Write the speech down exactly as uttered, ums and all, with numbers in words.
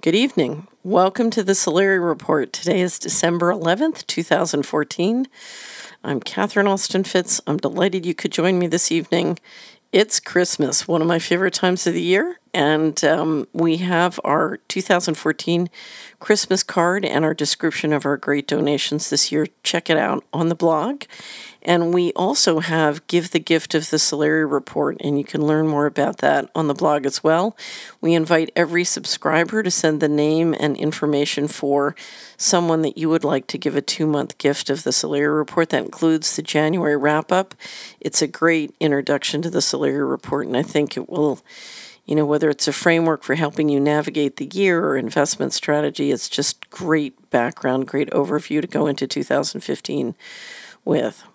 Good evening. Welcome to the Solari Report. Today is December eleventh, twenty fourteen. I'm Catherine Austin Fitz. I'm delighted you could join me this evening. It's Christmas, one of my favorite times of the year, and um, we have our two thousand fourteen Christmas card and our description of our great donations this year. Check it out on the blog. And we also have Give the Gift of the Solari Report, and you can learn more about that on the blog as well. We invite every subscriber to send the name and information for someone that you would like to give a two-month gift of the Solari Report. That includes the January wrap-up. It's a great introduction to the Solari Report, and I think it will, you know, whether it's a framework for helping you navigate the year or investment strategy, it's just great background, great overview to go into two thousand fifteen with.